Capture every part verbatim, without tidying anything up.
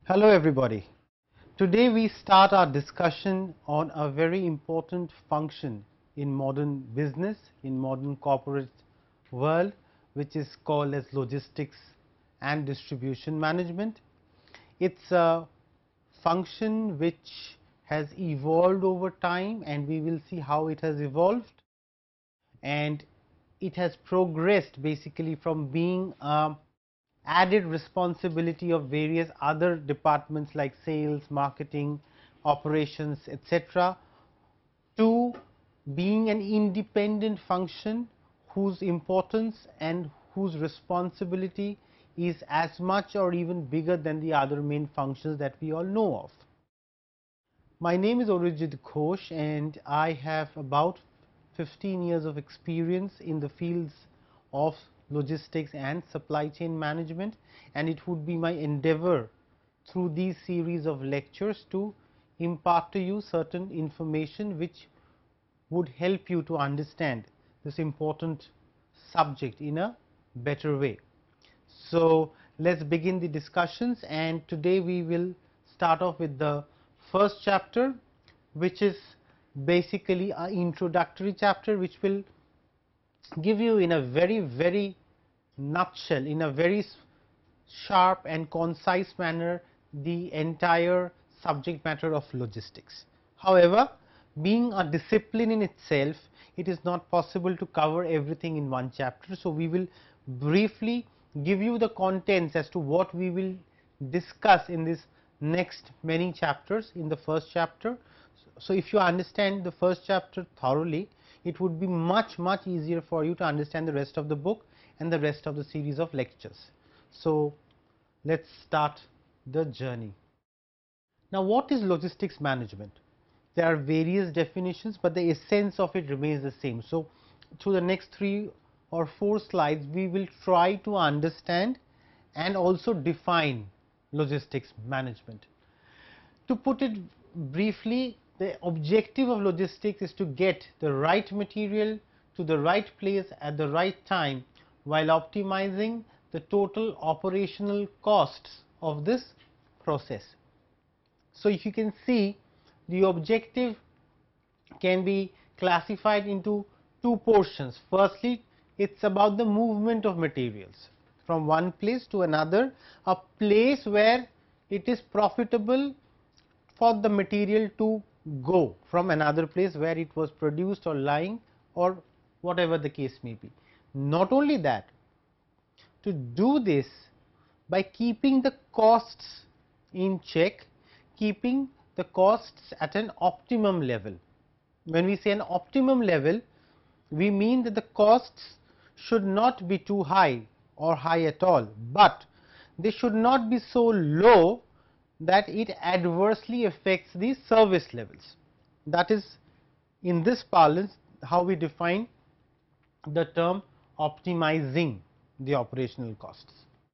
Hello everybody. Today we start our discussion on a very important function in modern business, in modern corporate world, which is called as logistics and distribution management. It's a function which has evolved over time, and we will see how it has evolved, and it has progressed basically from being a added responsibility of various other departments like sales, marketing, operations, et cetera, to being an independent function whose importance and whose responsibility is as much or even bigger than the other main functions that we all know of. My name is Arijit Ghosh, and I have about fifteen years of experience in the fields of logistics and supply chain management, and it would be my endeavor through these series of lectures to impart to you certain information which would help you to understand this important subject in a better way. So, let us begin the discussions, and today we will start off with the first chapter, which is basically an introductory chapter, which will give you in a very very nutshell, in a very sharp and concise manner, the entire subject matter of logistics. However, being a discipline in itself, it is not possible to cover everything in one chapter. So, we will briefly give you the contents as to what we will discuss in this next many chapters in the first chapter. So, if you understand the first chapter thoroughly, it would be much much easier for you to understand the rest of the book and the rest of the series of lectures. So, let us start the journey. Now, what is logistics management? There are various definitions, but the essence of it remains the same. So, through the next three or four slides, we will try to understand and also define logistics management. To put it briefly, the objective of logistics is to get the right material to the right place at the right time, while optimizing the total operational costs of this process. So, if you can see, the objective can be classified into two portions. Firstly, it is about the movement of materials from one place to another, a place where it is profitable for the material to go from another place where it was produced or lying, or whatever the case may be. Not only that, to do this by keeping the costs in check, keeping the costs at an optimum level. When we say an optimum level, we mean that the costs should not be too high or high at all, but they should not be so low that it adversely affects the service levels. That is, in this parlance, how we define the term optimizing the operational costs.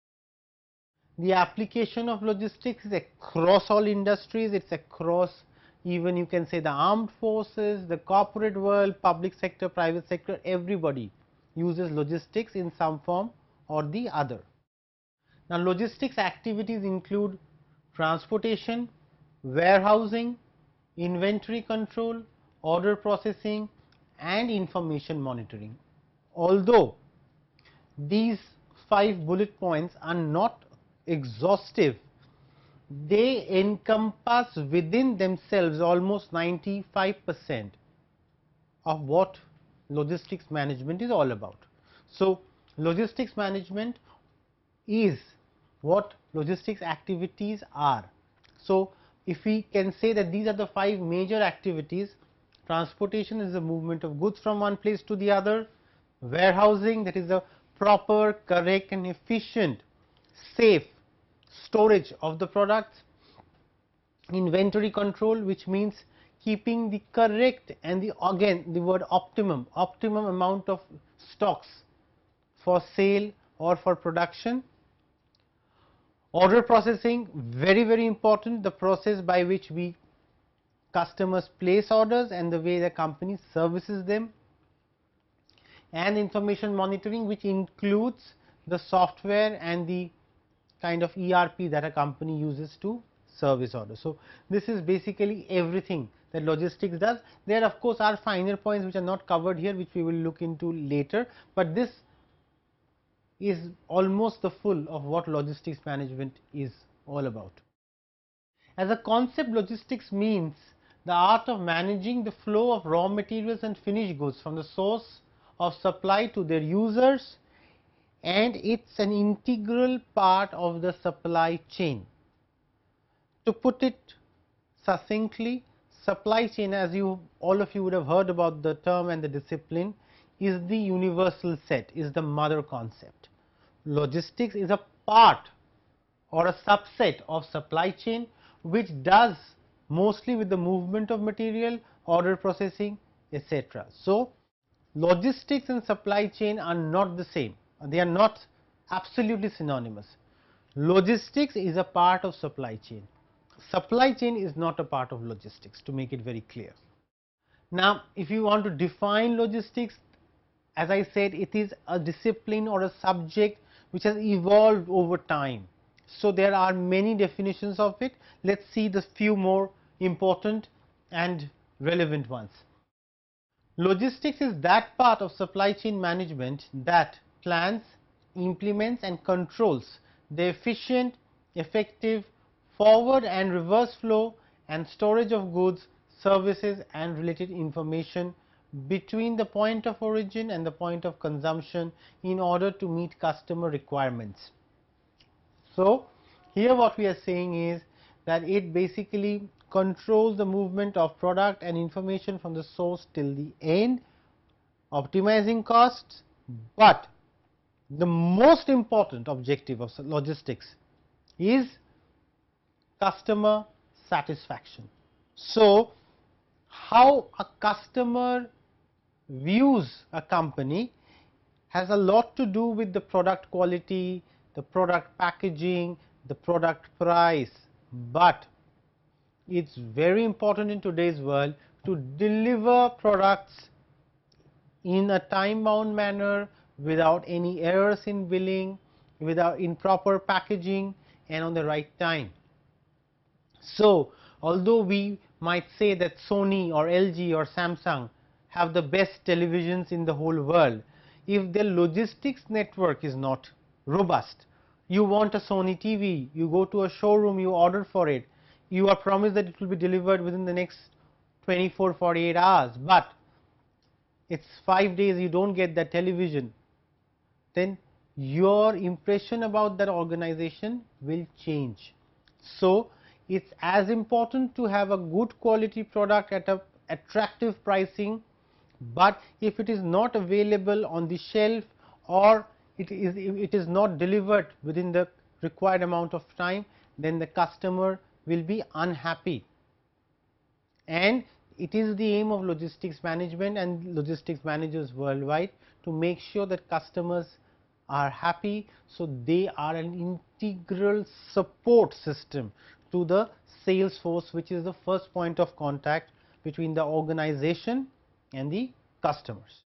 The application of logistics is across all industries, it is across, even you can say, the armed forces, the corporate world, public sector, private sector, everybody uses logistics in some form or the other. Now, logistics activities include transportation, warehousing, inventory control, order processing, and information monitoring. Although these five bullet points are not exhaustive, they encompass within themselves almost ninety-five percent of what logistics management is all about. So, logistics management is what logistics activities are. So, if we can say that these are the five major activities: transportation is the movement of goods from one place to the other, warehousing, that is the proper, correct and efficient safe storage of the products, inventory control, which means keeping the correct and the again the word optimum optimum amount of stocks for sale or for production. Order processing, very very important, the process by which we customers place orders and the way the company services them. And information monitoring, which includes the software and the kind of E R P that a company uses to service orders. So, this is basically everything that logistics does. There of course, are finer points which are not covered here, which we will look into later, but this is almost the full of what logistics management is all about. As a concept, logistics means the art of managing the flow of raw materials and finished goods from the source of supply to their users, and it is an integral part of the supply chain. To put it succinctly, supply chain, as you all of you would have heard about the term and the discipline, is the universal set, is the mother concept. Logistics is a part or a subset of supply chain, which does mostly with the movement of material, order processing, et cetera. So, logistics and supply chain are not the same, they are not absolutely synonymous. Logistics is a part of supply chain, supply chain is not a part of logistics, to make it very clear. Now, if you want to define logistics, as I said, it is a discipline or a subject which has evolved over time. So, there are many definitions of it. Let us see the few more important and relevant ones. Logistics is that part of supply chain management that plans, implements and controls the efficient, effective forward and reverse flow and storage of goods, services and related information between the point of origin and the point of consumption in order to meet customer requirements. So, here what we are saying is that it basically controls the movement of product and information from the source till the end, optimizing costs, but the most important objective of logistics is customer satisfaction. So, how a customer views a company has a lot to do with the product quality, the product packaging, the product price, but it is very important in today's world to deliver products in a time bound manner, without any errors in billing, without improper packaging and on the right time. So, although we might say that Sony or L G or Samsung have the best televisions in the whole world, if their logistics network is not robust, you want a Sony T V, you go to a showroom, you order for it, you are promised that it will be delivered within the next twenty-four to forty-eight hours, but it is five days you do not get that television, then your impression about that organization will change. So, it is as important to have a good quality product at a attractive pricing, but if it is not available on the shelf or it is it is not delivered within the required amount of time, then the customer will be unhappy. And it is the aim of logistics management and logistics managers worldwide to make sure that customers are happy. So, they are an integral support system to the sales force, which is the first point of contact between the organization and the customers.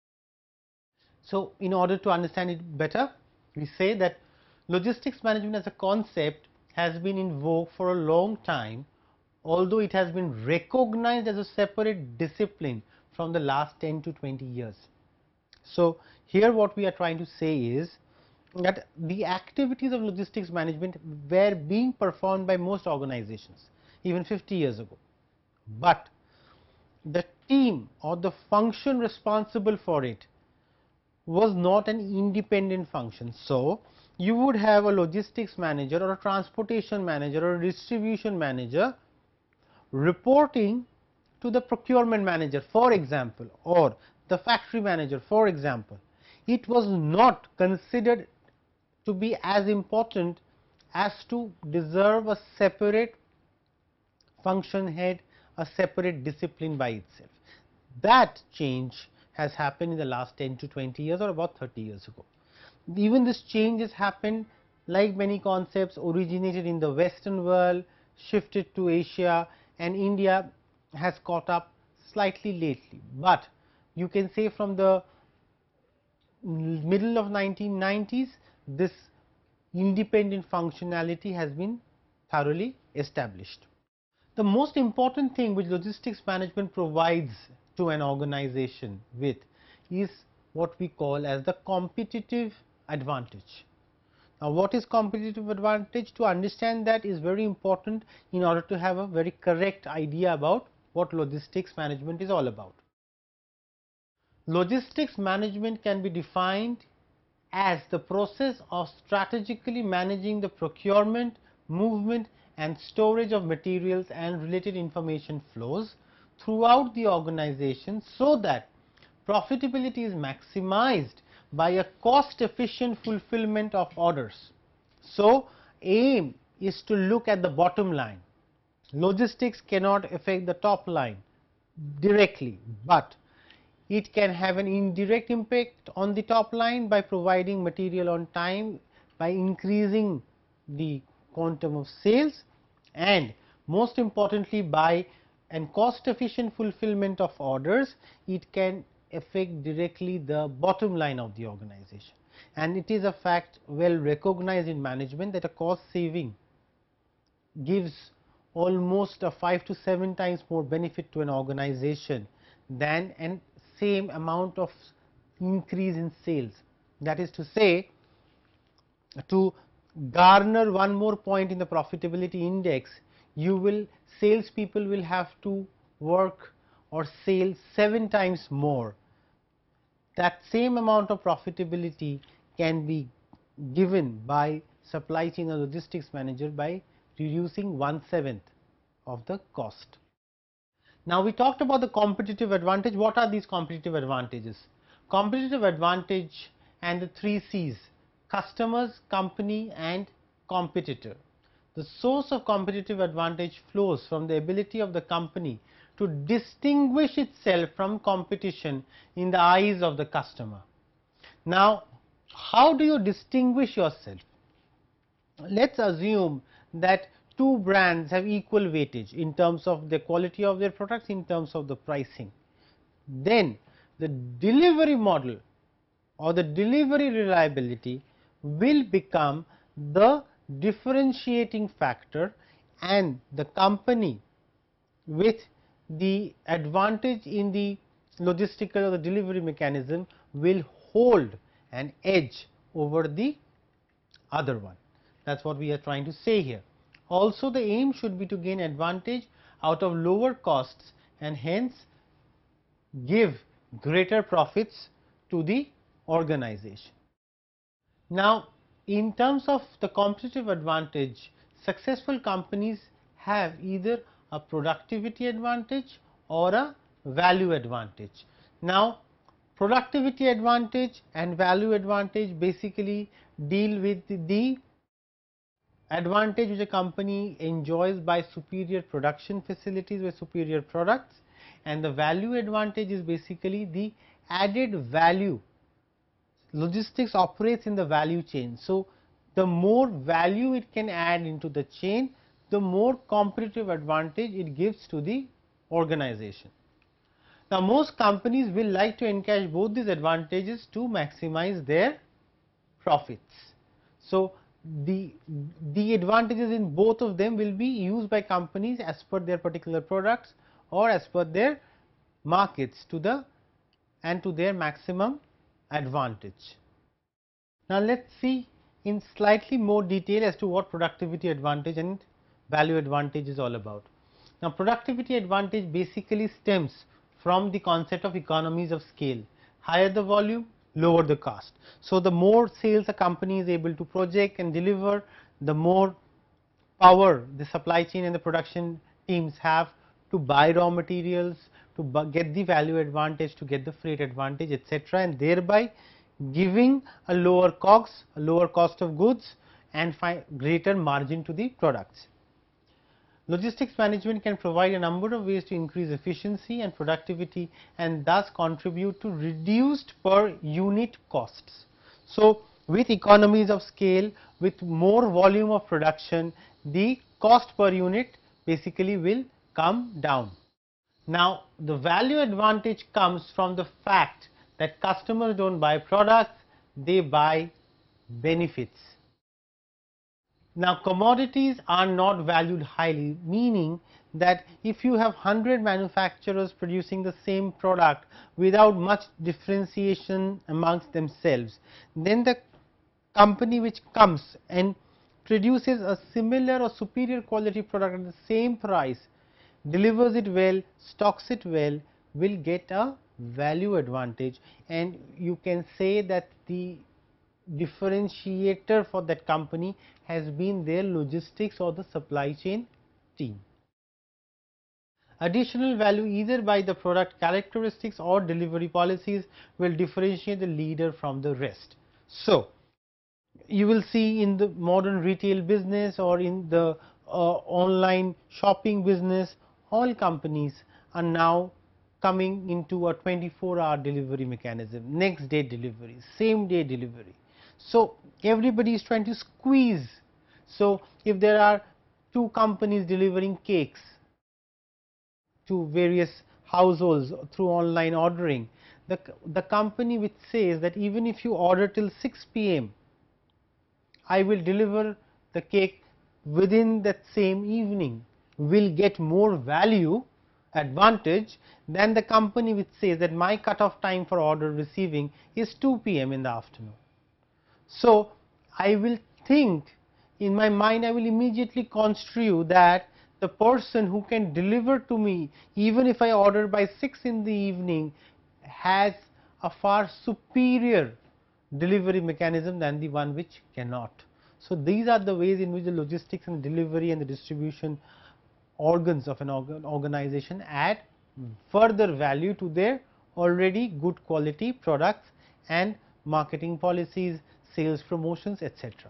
So, in order to understand it better, we say that logistics management as a concept has been in vogue for a long time, although it has been recognized as a separate discipline from the last ten to twenty years. So, here what we are trying to say is that the activities of logistics management were being performed by most organizations even fifty years ago, but the team or the function responsible for it was not an independent function. So, you would have a logistics manager or a transportation manager or a distribution manager reporting to the procurement manager, for example, or the factory manager, for example. It was not considered to be as important as to deserve a separate function head, a separate discipline by itself. That change has happened in the last ten to twenty years or about thirty years ago. Even this change has happened, like many concepts, originated in the Western world, shifted to Asia, and India has caught up slightly lately. But you can say from the middle of nineteen nineties, this independent functionality has been thoroughly established. The most important thing which logistics management provides to an organization with is what we call as the competitive advantage. Now, what is competitive advantage? To understand that is very important in order to have a very correct idea about what logistics management is all about. Logistics management can be defined as the process of strategically managing the procurement, movement and storage of materials and related information flows throughout the organization, so that profitability is maximized by a cost efficient fulfillment of orders. So, aim is to look at the bottom line. Logistics cannot affect the top line directly, but it can have an indirect impact on the top line by providing material on time, by increasing the quantum of sales, and most importantly by an cost efficient fulfillment of orders, it can affect directly the bottom line of the organization. And it is a fact well recognized in management that a cost saving gives almost a five to seven times more benefit to an organization than an same amount of increase in sales. That is to say, to garner one more point in the profitability index, you will sales people will have to work or sell seven times more. That same amount of profitability can be given by supply chain or logistics manager by reducing one seventh of the cost. Now, we talked about the competitive advantage. What are these competitive advantages? Competitive advantage and the three C's: customers, company and competitor. The source of competitive advantage flows from the ability of the company to distinguish itself from competition in the eyes of the customer. Now, how do you distinguish yourself? Let us assume that two brands have equal weightage in terms of the quality of their products, in terms of the pricing. Then the delivery model or the delivery reliability will become the differentiating factor, and the company with the advantage in the logistical or the delivery mechanism will hold an edge over the other one. That is what we are trying to say here. Also, the aim should be to gain advantage out of lower costs and hence give greater profits to the organization. Now, in terms of the competitive advantage, successful companies have either a productivity advantage or a value advantage. Now, productivity advantage and value advantage basically deal with the advantage which a company enjoys by superior production facilities with superior products, and the value advantage is basically the added value. Logistics operates in the value chain. So, the more value it can add into the chain, the more competitive advantage it gives to the organization. Now, most companies will like to encash both these advantages to maximize their profits. So, the, the advantages in both of them will be used by companies as per their particular products or as per their markets to the and to their maximum advantage. Now, let us see in slightly more detail as to what productivity advantage and value advantage is all about. Now, productivity advantage basically stems from the concept of economies of scale. Higher the volume, lower the cost. So, the more sales a company is able to project and deliver, the more power the supply chain and the production teams have to buy raw materials, to get the value advantage, to get the freight advantage, et cetera, and thereby giving a lower costs, a lower cost of goods and greater margin to the products. Logistics management can provide a number of ways to increase efficiency and productivity and thus contribute to reduced per unit costs. So, with economies of scale, with more volume of production, the cost per unit basically will come down. Now, the value advantage comes from the fact that customers do not buy products, they buy benefits. Now, commodities are not valued highly, meaning that if you have one hundred manufacturers producing the same product without much differentiation amongst themselves, then the company which comes and produces a similar or superior quality product at the same price, delivers it well, stocks it well, will get a value advantage, and you can say that the differentiator for that company has been their logistics or the supply chain team. Additional value either by the product characteristics or delivery policies will differentiate the leader from the rest. So, you will see in the modern retail business or in the uh, online shopping business, all companies are now coming into a twenty-four hour delivery mechanism, next day delivery, same day delivery. So, everybody is trying to squeeze. So, if there are two companies delivering cakes to various households through online ordering, the, the company which says that even if you order till six p m, I will deliver the cake within that same evening, will get more value advantage than the company which says that my cutoff time for order receiving is two p m in the afternoon. So, I will think in my mind, I will immediately construe that the person who can deliver to me even if I order by six in the evening has a far superior delivery mechanism than the one which cannot. So, these are the ways in which the logistics and delivery and the distribution organs of an organ organization add further value to their already good quality products and marketing policies, sales promotions, et cetera.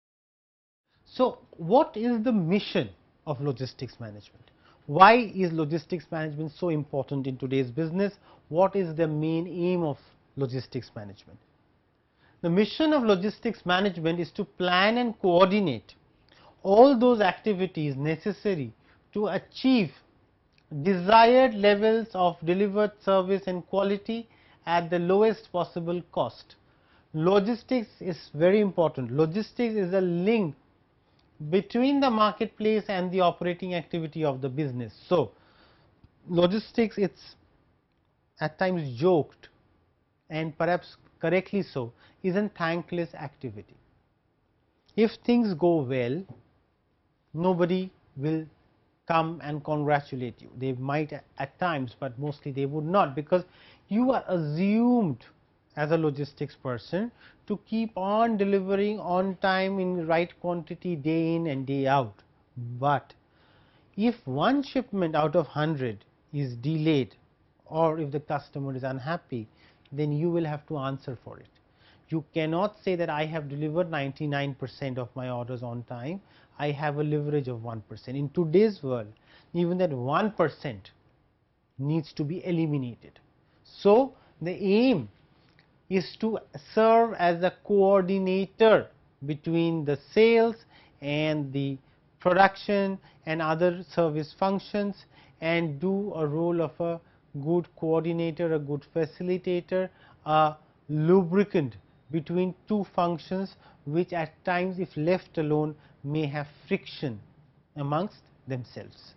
So, what is the mission of logistics management? Why is logistics management so important in today's business? What is the main aim of logistics management? The mission of logistics management is to plan and coordinate all those activities necessary to achieve desired levels of delivered service and quality at the lowest possible cost. Logistics is very important. Logistics is a link between the marketplace and the operating activity of the business. So, logistics is at times joked and perhaps correctly so, is a thankless activity. If things go well, nobody will come and congratulate you. They might at times, but mostly they would not, because you are assumed as a logistics person to keep on delivering on time in right quantity day in and day out. But if one shipment out of one hundred is delayed or if the customer is unhappy, then you will have to answer for it. You cannot say that I have delivered ninety-nine percent of my orders on time, I have a leverage of one percent. In today's world, even that one percent needs to be eliminated. So, the aim is to serve as a coordinator between the sales and the production and other service functions, and do a role of a good coordinator, a good facilitator, a lubricant between two functions which at times, if left alone, may have friction amongst themselves.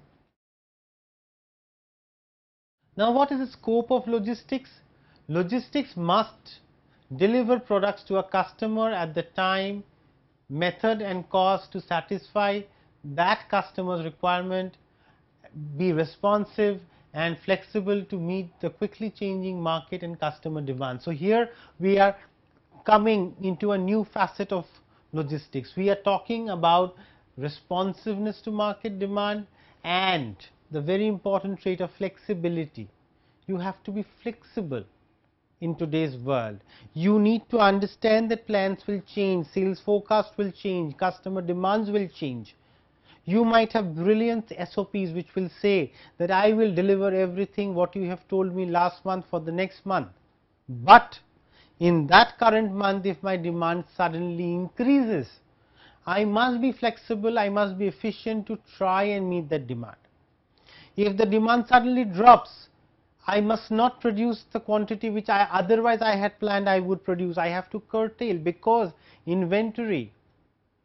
Now, what is the scope of logistics? Logistics must deliver products to a customer at the time, method and cost to satisfy that customer's requirement, be responsive and flexible to meet the quickly changing market and customer demand. So, here we are coming into a new facet of logistics. We are talking about responsiveness to market demand and the very important trait of flexibility. You have to be flexible in today's world. You need to understand that plans will change, sales forecast will change, customer demands will change. You might have brilliant S O Ps which will say that I will deliver everything what you have told me last month for the next month, but in that current month if my demand suddenly increases, I must be flexible, I must be efficient to try and meet that demand. If the demand suddenly drops, I must not produce the quantity which I otherwise I had planned I would produce. I have to curtail, because inventory,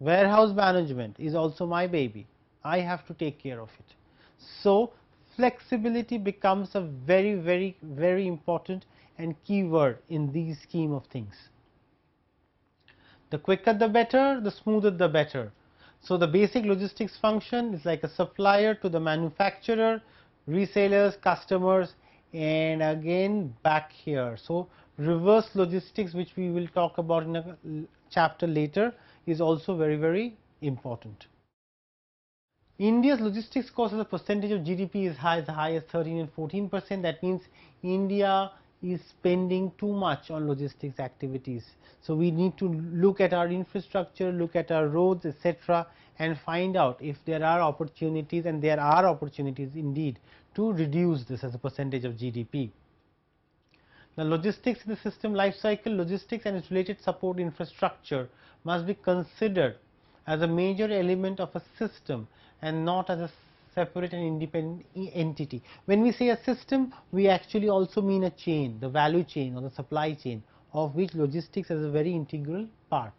Warehouse management is also my baby. I have to take care of it. So, flexibility becomes a very, very, very important and key word in these scheme of things. The quicker the better, the smoother the better. So, the basic logistics function is like a supplier to the manufacturer, resellers, customers, and again back here. So, reverse logistics, which we will talk about in a chapter later, is also very, very important. India's logistics cost as a percentage of G D P is high, as high as thirteen and fourteen percent. That means India is spending too much on logistics activities. So, we need to look at our infrastructure, look at our roads, et cetera, and find out if there are opportunities, and there are opportunities indeed to reduce this as a percentage of G D P. Now, logistics in the system life cycle, logistics and its related support infrastructure must be considered as a major element of a system and not as a separate and independent entity. When we say a system, we actually also mean a chain, the value chain or the supply chain, of which logistics is a very integral part.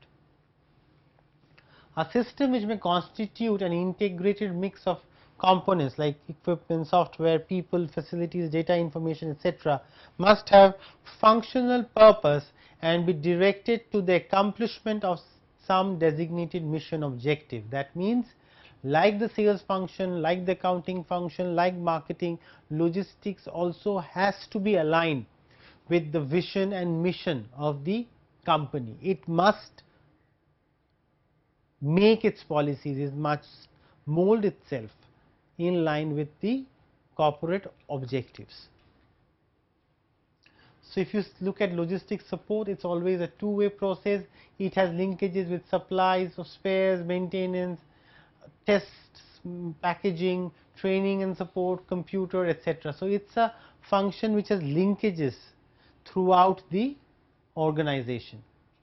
A system which may constitute an integrated mix of components like equipment, software, people, facilities, data information, et cetera, must have functional purpose and be directed to the accomplishment of some designated mission objective. That means, like the sales function, like the accounting function, like marketing, logistics also has to be aligned with the vision and mission of the company. It must make its policies, it must mold itself in line with the corporate objectives. So, if you look at logistics support, it is always a two way process. It has linkages with supplies of spares, maintenance, tests, packaging, training and support, computer, et cetera. So, it is a function which has linkages throughout the organization.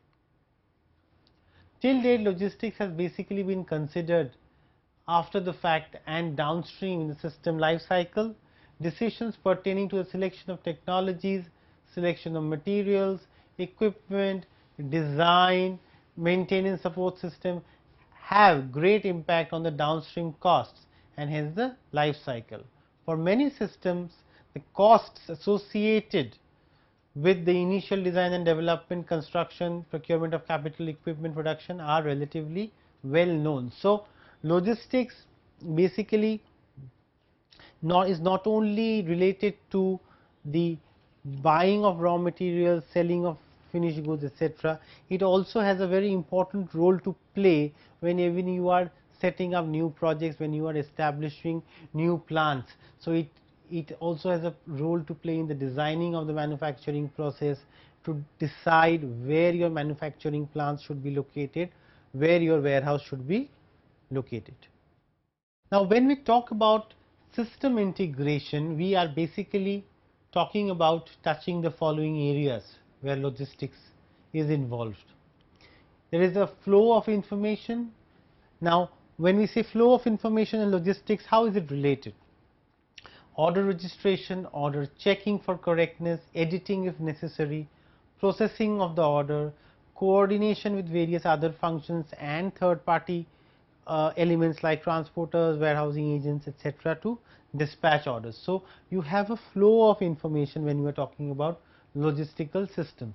Till date, logistics has basically been considered after the fact and downstream in the system life cycle. Decisions pertaining to the selection of technologies, selection of materials, equipment, design, maintenance support system have great impact on the downstream costs and hence the life cycle. For many systems, the costs associated with the initial design and development, construction, procurement of capital equipment, production are relatively well known. So, logistics basically not is not only related to the buying of raw materials, selling of finished goods, et cetera. It also has a very important role to play whenever you are setting up new projects, when you are establishing new plants. So, it it also has a role to play in the designing of the manufacturing process, to decide where your manufacturing plants should be located, where your warehouse should be located. Now, when we talk about system integration, we are basically talking about touching the following areas where logistics is involved. There is a flow of information. Now, when we say flow of information and logistics, how is it related? Order registration, order checking for correctness, editing if necessary, processing of the order, coordination with various other functions and third party uh, elements like transporters, warehousing agents, et cetera to dispatch orders. So, you have a flow of information when you are talking about logistical systems.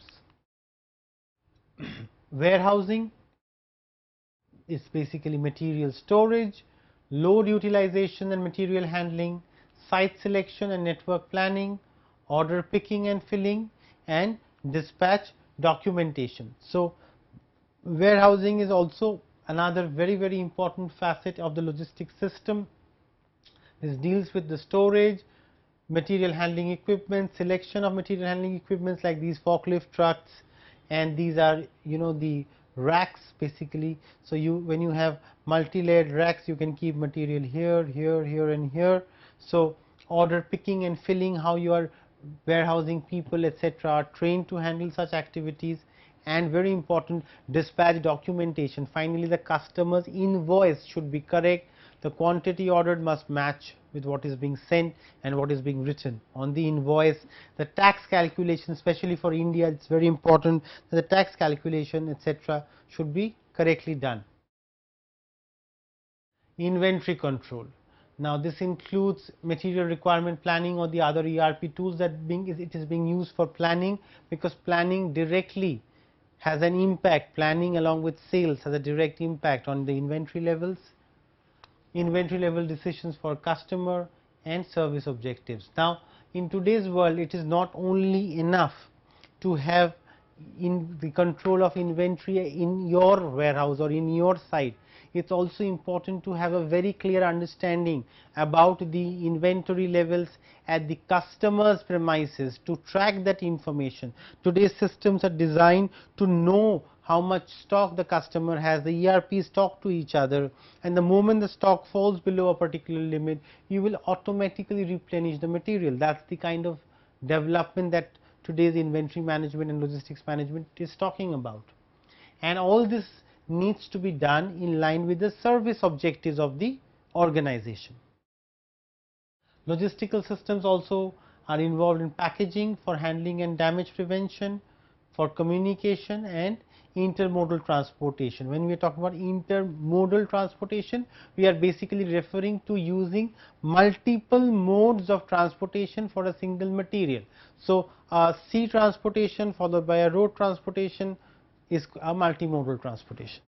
Warehousing is basically material storage, load utilization and material handling, site selection and network planning, order picking and filling, and dispatch documentation. So, warehousing is also another very very important facet of the logistics system. This deals with the storage, material handling equipment, selection of material handling equipments like these forklift trucks, and these are you know the racks basically. So, you when you have multi-layered racks, you can keep material here, here, here and here. So, order picking and filling, how you are warehousing people, et cetera are trained to handle such activities, and very important, dispatch documentation. Finally, the customer's invoice should be correct, the quantity ordered must match with what is being sent and what is being written on the invoice. The tax calculation, especially for India, it is very important that the tax calculation, et cetera should be correctly done. inventory control. Now, this includes material requirement planning or the other E R P tools that being it is being used for planning, because planning directly has an impact, planning along with sales has a direct impact on the inventory levels, inventory level decisions for customer and service objectives. Now, in today's world, it is not only enough to have in the control of inventory in your warehouse or in your site. It is also important to have a very clear understanding about the inventory levels at the customer's premises to track that information. Today's systems are designed to know how much stock the customer has, the E R Ps talk to each other, and the moment the stock falls below a particular limit, you will automatically replenish the material. That is the kind of development that today's inventory management and logistics management is talking about. And all this needs to be done in line with the service objectives of the organization. Logistical systems also are involved in packaging for handling and damage prevention, for communication and intermodal transportation. When we are talking about intermodal transportation, we are basically referring to using multiple modes of transportation for a single material. So, uh, sea transportation followed by a road transportation is a multimodal transportation.